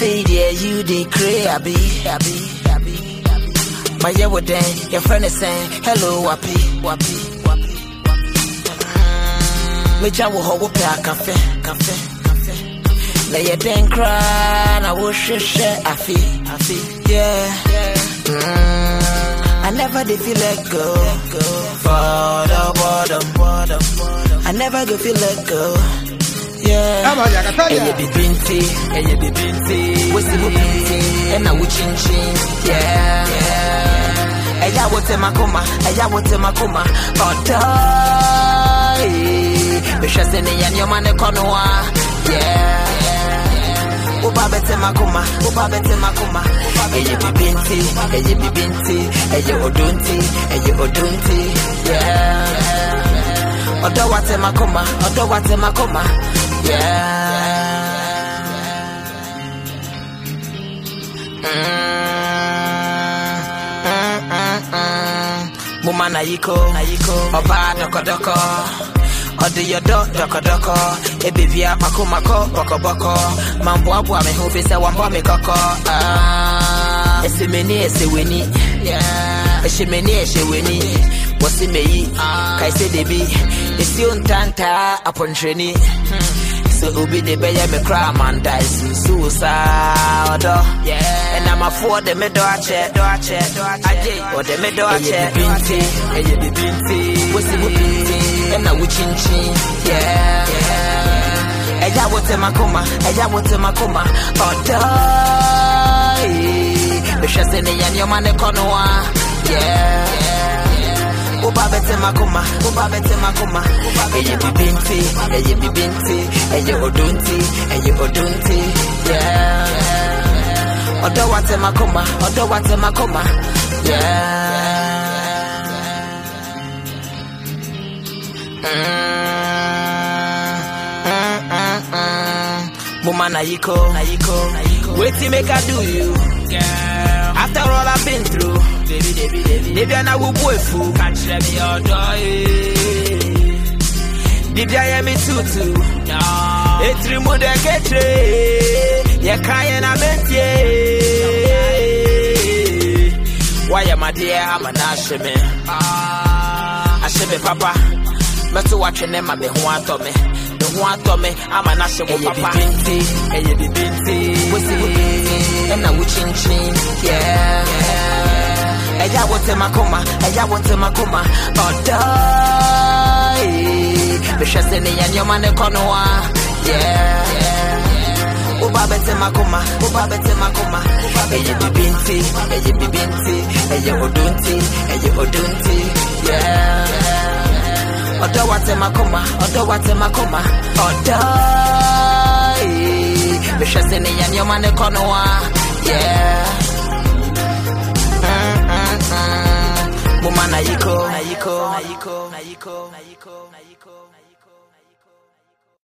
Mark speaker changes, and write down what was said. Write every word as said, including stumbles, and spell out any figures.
Speaker 1: say yeah, you dey cray, abi, abi, abi, abi. My yeah, what then? Your friend is saying hello, wapi, wapi, wapi. Me jawo ho wo pe cafe, cafe, cafe. Lay your den cry, na wo sheshe afi, afi, yeah. Mm. I never did feel let go, go. For the bottom, bottom, bottom. I never did feel let go. Yeah, and you be binty, and you be binty. What's the binty? And now we chin chin. Yeah, yeah. And ya wote makoma, and ya wote makoma. Oh, die. Me shase ne yan yo mane konwa. Yeah. Uba bete makoma, uba bete makoma. And you be binty, and you be binty, and you odunti, and you odunti. Yeah. Odo wate makoma, odo wate makoma. Yeah. Mm, mm, mm. Muma na yiko, na yiko. Oba doko doko. Odi yodo doko doko. E bibia mako mako boko boko. Mambo abu ame hufi se wambo me koko. Ah. Ese meni ese weni. Yeah. Ese meni ese weni. Wasi meyi. Kai se debi. Esi untanta upon training. So ubi de beye me cry man dice suicide. Yeah. And I'm a for the middle chair, door chair, door chair. Or the middle chair. Binti, and you be binti. What's the binti? And now we chin chin. Yeah. Yeah. And ya wote makoma, and ya wote makoma. Oh die. Me shase ne yan yo mane konwa. Yeah. Uba bete makoma, uba bete makoma. And you be binti, and you be binti, and you odunti, and you odunti. Yeah. Odo wate makoma, odo wate makoma. Yeah. Mm, mm, mm, mm. Muma na yiko, na yiko, na yiko. Wait till make I do you. Yeah. After all I've been through. Baby, baby, baby. Baby, I will boy fool. Can't let me all die. Baby, I am me too too. No. It's removed the ketche. Yeah, crying I meant yeah. Why am I dear? I'm an ashame. Ah, ashame papa. Meto watching them. I'm a one to me. The one to me. I'm an ashame papa. Binti, and you be binti. What's the binti? And now we chin chin. Yeah. And ya wote makoma, and ya wote makoma. Oh die. Me shase ne yan yo mane konwa. Yeah. Uba bete makoma, uba bete makoma. And you be binti, and you be binti, and you odunti, and you odunti. Yeah. Odo wate makoma, odo wate makoma. Oh die. Me shase ne yan yo mane konwa. Yeah. Muma na yiko, na yiko, na yiko, na yiko, na yiko, na yiko.